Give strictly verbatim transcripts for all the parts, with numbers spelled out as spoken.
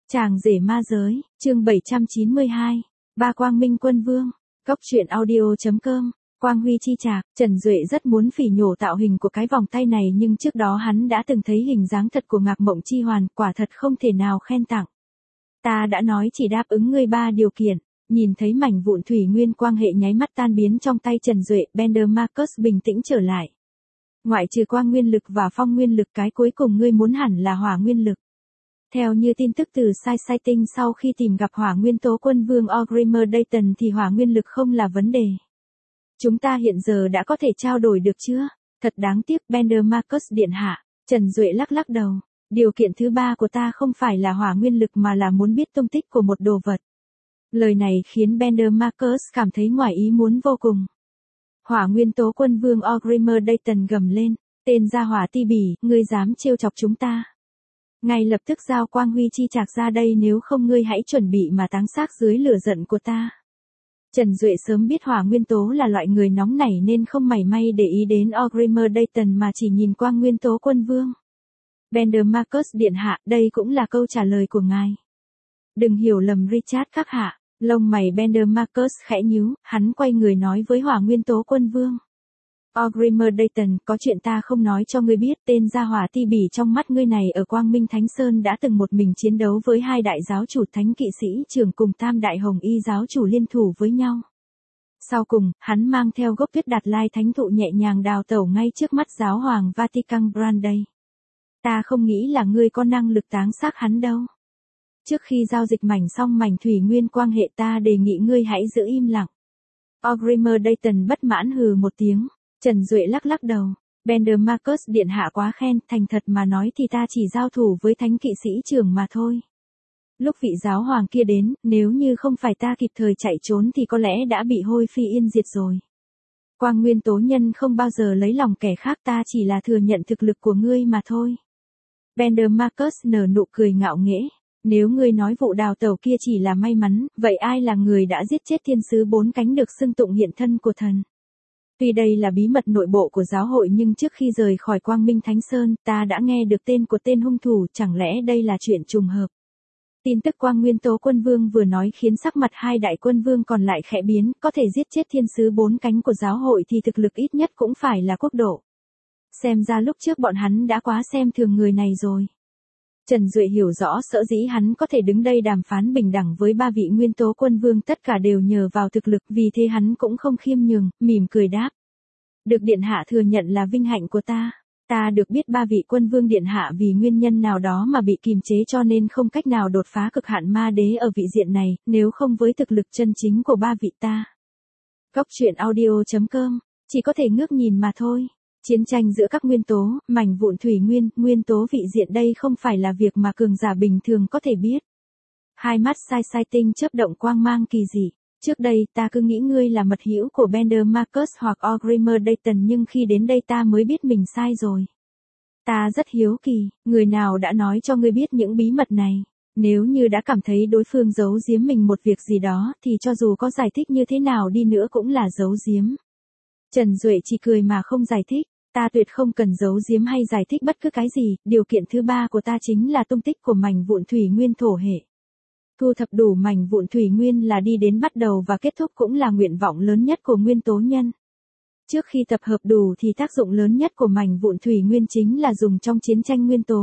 Chàng rể ma giới, chương bảy trăm chín mươi hai, Ba Quang Minh Quân Vương, Cốc truyện audio chấm com, Quang Huy chi trạc. Trần Duệ rất muốn phỉ nhổ tạo hình của cái vòng tay này nhưng trước đó hắn đã từng thấy hình dáng thật của Ngạc Mộng Chi Hoàn, quả thật không thể nào khen tặng. Ta đã nói chỉ đáp ứng ngươi ba điều kiện. Nhìn thấy mảnh vụn thủy nguyên quang hệ nháy mắt tan biến trong tay Trần Duệ, Bender Marcus bình tĩnh trở lại. Ngoại trừ quang nguyên lực và phong nguyên lực, cái cuối cùng ngươi muốn hẳn là hỏa nguyên lực. Theo như tin tức từ Sai Sai Tinh, sau khi tìm gặp hỏa nguyên tố quân vương Orgrimmar Dayton thì hỏa nguyên lực không là vấn đề. Chúng ta hiện giờ đã có thể trao đổi được chưa? Thật đáng tiếc, Bender Marcus điện hạ. Trần Duệ lắc lắc đầu. Điều kiện thứ ba của ta không phải là hỏa nguyên lực mà là muốn biết tung tích của một đồ vật. Lời này khiến Bender Marcus cảm thấy ngoài ý muốn vô cùng. Hỏa nguyên tố quân vương Orgrimmar Dayton gầm lên. Tên gia hỏa ti bỉ, ngươi dám trêu chọc chúng ta. Ngay lập tức giao Quang Huy chi trạc ra đây, nếu không ngươi hãy chuẩn bị mà táng xác dưới lửa giận của ta. Trần Duệ sớm biết hỏa nguyên tố là loại người nóng nảy nên không mảy may để ý đến Orgrimmar Dayton mà chỉ nhìn Quang nguyên tố quân vương. Bender Marcus điện hạ, đây cũng là câu trả lời của ngài. Đừng hiểu lầm Richard các hạ. Lông mày Bender Marcus khẽ nhíu, hắn quay người nói với hỏa nguyên tố quân vương. Orgrimmar Dayton, có chuyện ta không nói cho ngươi biết, tên gia hỏa ti bỉ trong mắt ngươi này ở Quang Minh Thánh Sơn đã từng một mình chiến đấu với hai đại giáo chủ thánh kỵ sĩ trưởng cùng tam đại hồng y giáo chủ liên thủ với nhau. Sau cùng, hắn mang theo gốc tuyết đạt lai thánh thụ nhẹ nhàng đào tẩu ngay trước mắt giáo hoàng Vatican Branday. Ta không nghĩ là ngươi có năng lực táng xác hắn đâu. Trước khi giao dịch mảnh xong mảnh thủy nguyên quang hệ, ta đề nghị ngươi hãy giữ im lặng. Orgrimmar Dayton bất mãn hừ một tiếng. Trần Duệ lắc lắc đầu. Bender Marcus điện hạ quá khen, thành thật mà nói thì ta chỉ giao thủ với thánh kỵ sĩ trưởng mà thôi. Lúc vị giáo hoàng kia đến, nếu như không phải ta kịp thời chạy trốn thì có lẽ đã bị hôi phi yên diệt rồi. Quang nguyên tố nhân không bao giờ lấy lòng kẻ khác, ta chỉ là thừa nhận thực lực của ngươi mà thôi. Bender Marcus nở nụ cười ngạo nghễ. Nếu ngươi nói vụ đào tẩu kia chỉ là may mắn, vậy ai là người đã giết chết thiên sứ bốn cánh được xưng tụng hiện thân của thần? Tuy đây là bí mật nội bộ của giáo hội nhưng trước khi rời khỏi Quang Minh Thánh Sơn, ta đã nghe được tên của tên hung thủ, chẳng lẽ đây là chuyện trùng hợp? Tin tức Quang Nguyên Tố Quân Vương vừa nói khiến sắc mặt hai đại quân vương còn lại khẽ biến, có thể giết chết thiên sứ bốn cánh của giáo hội thì thực lực ít nhất cũng phải là quốc độ. Xem ra lúc trước bọn hắn đã quá xem thường người này rồi. Trần Duệ hiểu rõ sở dĩ hắn có thể đứng đây đàm phán bình đẳng với ba vị nguyên tố quân vương, tất cả đều nhờ vào thực lực, vì thế hắn cũng không khiêm nhường, mỉm cười đáp. Được điện hạ thừa nhận là vinh hạnh của ta. Ta được biết ba vị quân vương điện hạ vì nguyên nhân nào đó mà bị kìm chế cho nên không cách nào đột phá cực hạn ma đế ở vị diện này, nếu không với thực lực chân chính của ba vị ta. Cốc truyện audio chấm com, chỉ có thể ngước nhìn mà thôi. Chiến tranh giữa các nguyên tố, mảnh vụn thủy nguyên, nguyên tố vị diện đây không phải là việc mà cường giả bình thường có thể biết. Hai mắt Sai Sai Tinh chớp động quang mang kỳ dị. Trước đây ta cứ nghĩ ngươi là mật hữu của Bender Marcus hoặc Orgrimmar Dayton nhưng khi đến đây ta mới biết mình sai rồi. Ta rất hiếu kỳ, người nào đã nói cho ngươi biết những bí mật này? Nếu như đã cảm thấy đối phương giấu giếm mình một việc gì đó thì cho dù có giải thích như thế nào đi nữa cũng là giấu giếm. Trần Duệ chỉ cười mà không giải thích. Ta tuyệt không cần giấu giếm hay giải thích bất cứ cái gì, điều kiện thứ ba của ta chính là tung tích của mảnh vụn thủy nguyên thổ hệ. Thu thập đủ mảnh vụn thủy nguyên là đi đến bắt đầu và kết thúc cũng là nguyện vọng lớn nhất của nguyên tố nhân. Trước khi tập hợp đủ thì tác dụng lớn nhất của mảnh vụn thủy nguyên chính là dùng trong chiến tranh nguyên tố.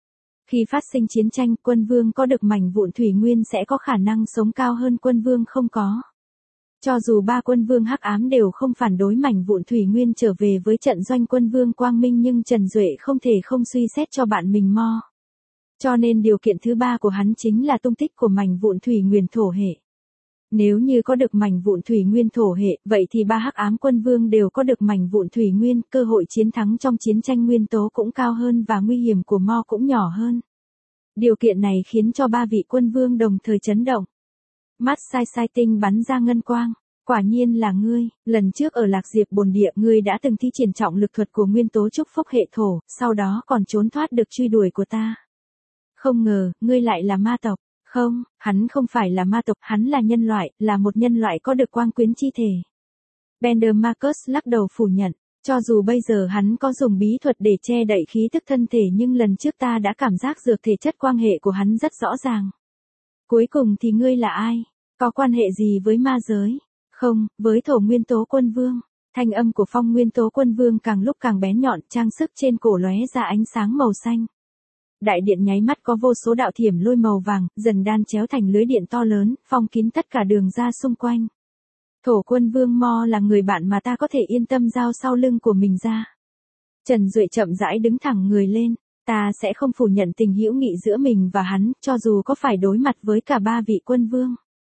Khi phát sinh chiến tranh, quân vương có được mảnh vụn thủy nguyên sẽ có khả năng sống cao hơn quân vương không có. Cho dù ba quân vương hắc ám đều không phản đối mảnh vụn thủy nguyên trở về với trận doanh quân vương quang minh nhưng Trần Duệ không thể không suy xét cho bạn mình mo. Cho nên điều kiện thứ ba của hắn chính là tung tích của mảnh vụn thủy nguyên thổ hệ. Nếu như có được mảnh vụn thủy nguyên thổ hệ, vậy thì ba hắc ám quân vương đều có được mảnh vụn thủy nguyên, cơ hội chiến thắng trong chiến tranh nguyên tố cũng cao hơn và nguy hiểm của mo cũng nhỏ hơn. Điều kiện này khiến cho ba vị quân vương đồng thời chấn động. Mắt Sai Sai Tinh bắn ra ngân quang. Quả nhiên là ngươi, lần trước ở Lạc Diệp Bồn Địa ngươi đã từng thi triển trọng lực thuật của nguyên tố chúc phúc hệ thổ, sau đó còn trốn thoát được truy đuổi của ta. Không ngờ, ngươi lại là ma tộc. Không, hắn không phải là ma tộc, hắn là nhân loại, là một nhân loại có được quang quyến chi thể. Bender Marcus lắc đầu phủ nhận, cho dù bây giờ hắn có dùng bí thuật để che đậy khí tức thân thể nhưng lần trước ta đã cảm giác dược thể chất quang hệ của hắn rất rõ ràng. Cuối cùng thì ngươi là ai? Có quan hệ gì với ma giới? Không, với thổ nguyên tố quân vương. Thanh âm của phong nguyên tố quân vương càng lúc càng bén nhọn, trang sức trên cổ lóe ra ánh sáng màu xanh. Đại điện nháy mắt có vô số đạo thiểm lôi màu vàng, dần đan chéo thành lưới điện to lớn, phong kín tất cả đường ra xung quanh. Thổ quân vương Mo là người bạn mà ta có thể yên tâm giao sau lưng của mình ra. Trần Duệ chậm rãi đứng thẳng người lên, ta sẽ không phủ nhận tình hữu nghị giữa mình và hắn, cho dù có phải đối mặt với cả ba vị quân vương.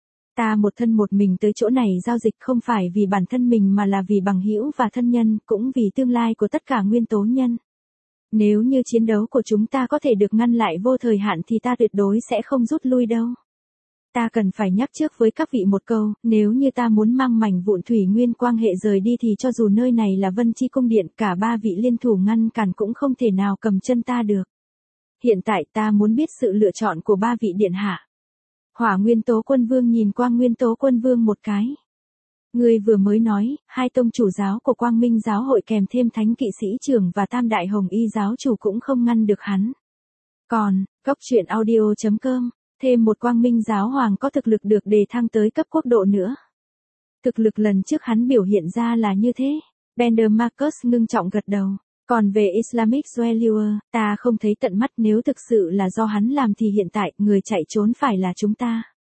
Ta một thân một mình tới chỗ này giao dịch không phải vì bản thân mình mà là vì bằng hữu và thân nhân, cũng vì tương lai của tất cả nguyên tố nhân. Nếu như chiến đấu của chúng ta có thể được ngăn lại vô thời hạn thì ta tuyệt đối sẽ không rút lui đâu. Ta cần phải nhắc trước với các vị một câu, nếu như ta muốn mang mảnh vụn thủy nguyên quang hệ rời đi thì cho dù nơi này là Vân Chi Cung Điện, cả ba vị liên thủ ngăn cản cũng không thể nào cầm chân ta được. Hiện tại ta muốn biết sự lựa chọn của ba vị điện hạ. Hỏa nguyên tố quân vương nhìn Quang nguyên tố quân vương một cái. Người vừa mới nói, hai tông chủ giáo của Quang Minh giáo hội kèm thêm thánh kỵ sĩ trưởng và tam đại hồng y giáo chủ cũng không ngăn được hắn. Còn, góc truyện audio chấm com, thêm một Quang Minh giáo hoàng có thực lực được đề thăng tới cấp quốc độ nữa. Thực lực lần trước hắn biểu hiện ra là như thế. Bender Marcus ngưng trọng gật đầu. Còn về Islamic Dweller, ta không thấy tận mắt, nếu thực sự là do hắn làm thì hiện tại người chạy trốn phải là chúng ta.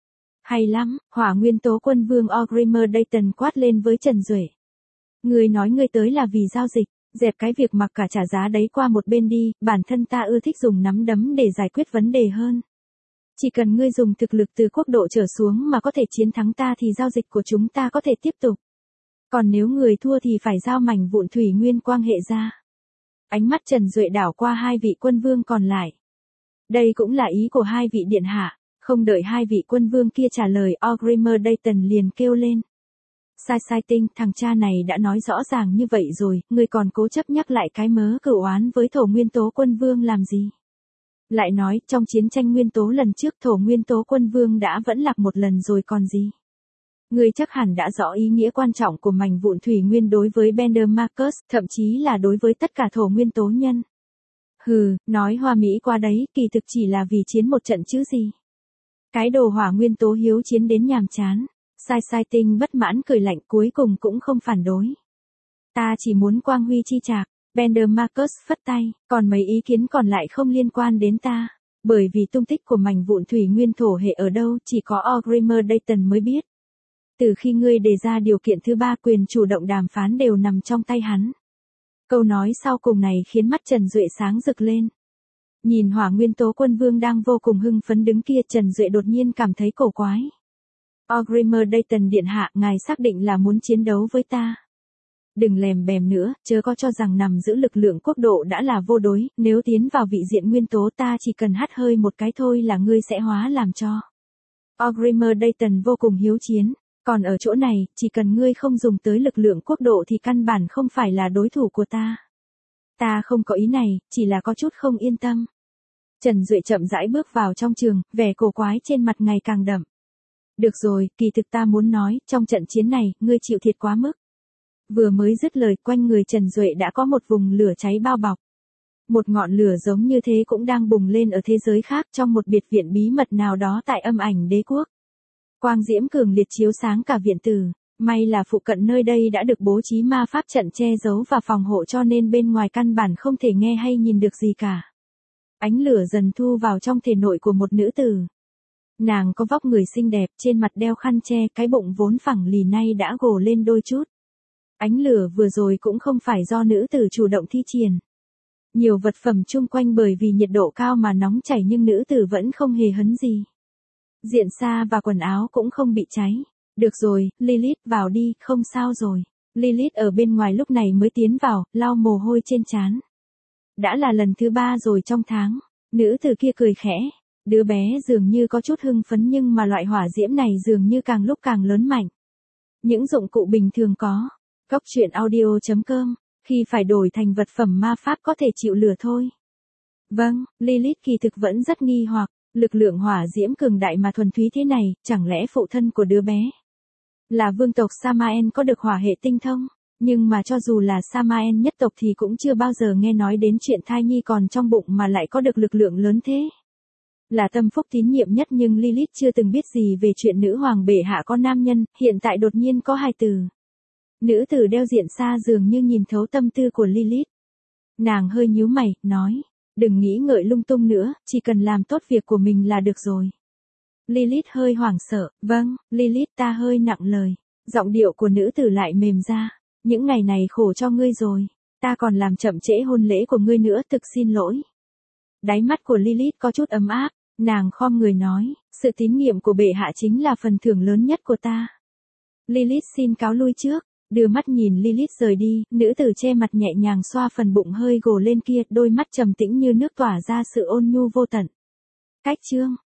Hay lắm, hỏa nguyên tố quân vương Ogrimer Dayton quát lên với Trần Duệ. Người nói người tới là vì giao dịch, dẹp cái việc mặc cả trả giá đấy qua một bên đi, bản thân ta ưa thích dùng nắm đấm để giải quyết vấn đề hơn. Chỉ cần ngươi dùng thực lực từ quốc độ trở xuống mà có thể chiến thắng ta thì giao dịch của chúng ta có thể tiếp tục. Còn nếu người thua thì phải giao mảnh vụn thủy nguyên quang hệ ra. Ánh mắt Trần Duệ đảo qua hai vị quân vương còn lại. Đây cũng là ý của hai vị điện hạ. Không đợi hai vị quân vương kia trả lời, Ogrimer Dayton liền kêu lên. Sai sai tinh, thằng cha này đã nói rõ ràng như vậy rồi, ngươi còn cố chấp nhắc lại cái mớ cửu oán với thổ nguyên tố quân vương làm gì? Lại nói, trong chiến tranh nguyên tố lần trước thổ nguyên tố quân vương đã vẫn lạc một lần rồi còn gì? Ngươi chắc hẳn đã rõ ý nghĩa quan trọng của mảnh vụn thủy nguyên đối với Bender Marcus, thậm chí là đối với tất cả thổ nguyên tố nhân. Hừ, nói hoa mỹ qua đấy, kỳ thực chỉ là vì chiến một trận chứ gì. Cái đồ hỏa nguyên tố hiếu chiến đến nhàm chán. Sai sai tinh bất mãn cười lạnh, cuối cùng cũng không phản đối. Ta chỉ muốn quang huy chi trạc. Bender Marcus phất tay, còn mấy ý kiến còn lại không liên quan đến ta. Bởi vì tung tích của mảnh vụn thủy nguyên thổ hệ ở đâu chỉ có Ogrimer Dayton mới biết. Từ khi ngươi đề ra điều kiện thứ ba, quyền chủ động đàm phán đều nằm trong tay hắn. Câu nói sau cùng này khiến mắt Trần Duệ sáng rực lên. Nhìn hỏa nguyên tố quân vương đang vô cùng hưng phấn đứng kia, Trần Duệ đột nhiên cảm thấy cổ quái. Ogrimer Dayton điện hạ, ngài xác định là muốn chiến đấu với ta. Đừng lèm bèm nữa, chớ có cho rằng nằm giữ lực lượng quốc độ đã là vô đối, nếu tiến vào vị diện nguyên tố ta chỉ cần hắt hơi một cái thôi là ngươi sẽ hóa làm cho. Ogrimer Dayton vô cùng hiếu chiến, còn ở chỗ này, chỉ cần ngươi không dùng tới lực lượng quốc độ thì căn bản không phải là đối thủ của ta. Ta không có ý này, chỉ là có chút không yên tâm. Trần Duệ chậm rãi bước vào trong trường, vẻ cổ quái trên mặt ngày càng đậm. Được rồi, kỳ thực ta muốn nói, trong trận chiến này, ngươi chịu thiệt quá mức. Vừa mới dứt lời, quanh người Trần Duệ đã có một vùng lửa cháy bao bọc. Một ngọn lửa giống như thế cũng đang bùng lên ở thế giới khác, trong một biệt viện bí mật nào đó tại Âm Ảnh Đế Quốc. Quang diễm cường liệt chiếu sáng cả viện tử. May là phụ cận nơi đây đã được bố trí ma pháp trận che giấu và phòng hộ cho nên bên ngoài căn bản không thể nghe hay nhìn được gì cả. Ánh lửa dần thu vào trong thể nội của một nữ tử. Nàng có vóc người xinh đẹp, trên mặt đeo khăn che, cái bụng vốn phẳng lì nay đã gồ lên đôi chút. Ánh lửa vừa rồi cũng không phải do nữ tử chủ động thi triển. Nhiều vật phẩm chung quanh bởi vì nhiệt độ cao mà nóng chảy nhưng nữ tử vẫn không hề hấn gì. Diện sa và quần áo cũng không bị cháy. Được rồi, Lilith vào đi, không sao rồi. Lilith ở bên ngoài lúc này mới tiến vào, lau mồ hôi trên trán. Đã là lần thứ ba rồi trong tháng. Nữ tử kia cười khẽ. Đứa bé dường như có chút hưng phấn nhưng mà loại hỏa diễm này dường như càng lúc càng lớn mạnh. Những dụng cụ bình thường có. Góc truyện audio chấm com. Khi phải đổi thành vật phẩm ma pháp có thể chịu lửa thôi. Vâng, Lilith kỳ thực vẫn rất nghi hoặc. Lực lượng hỏa diễm cường đại mà thuần túy thế này, chẳng lẽ phụ thân của đứa bé là vương tộc Samael có được hỏa hệ tinh thông? Nhưng mà cho dù là Samael nhất tộc thì cũng chưa bao giờ nghe nói đến chuyện thai nhi còn trong bụng mà lại có được lực lượng lớn thế. là tâm phúc tín nhiệm nhất, nhưng Lilith chưa từng biết gì về chuyện nữ hoàng bệ hạ có nam nhân, hiện tại đột nhiên có hài tử. Nữ tử đeo diện xa dường như nhìn thấu tâm tư của Lilith. Nàng hơi nhíu mày, nói, đừng nghĩ ngợi lung tung nữa, chỉ cần làm tốt việc của mình là được rồi. Lilith hơi hoảng sợ, vâng, Lilith ta hơi nặng lời. Giọng điệu của nữ tử lại mềm ra, những ngày này khổ cho ngươi rồi, ta còn làm chậm trễ hôn lễ của ngươi nữa, thực xin lỗi. Đáy mắt của Lilith có chút ấm áp, nàng khom người nói, sự tín nhiệm của bệ hạ chính là phần thưởng lớn nhất của ta. Lilith xin cáo lui trước, đưa mắt nhìn Lilith rời đi, nữ tử che mặt nhẹ nhàng xoa phần bụng hơi gồ lên kia, đôi mắt trầm tĩnh như nước tỏa ra sự ôn nhu vô tận. Cách chương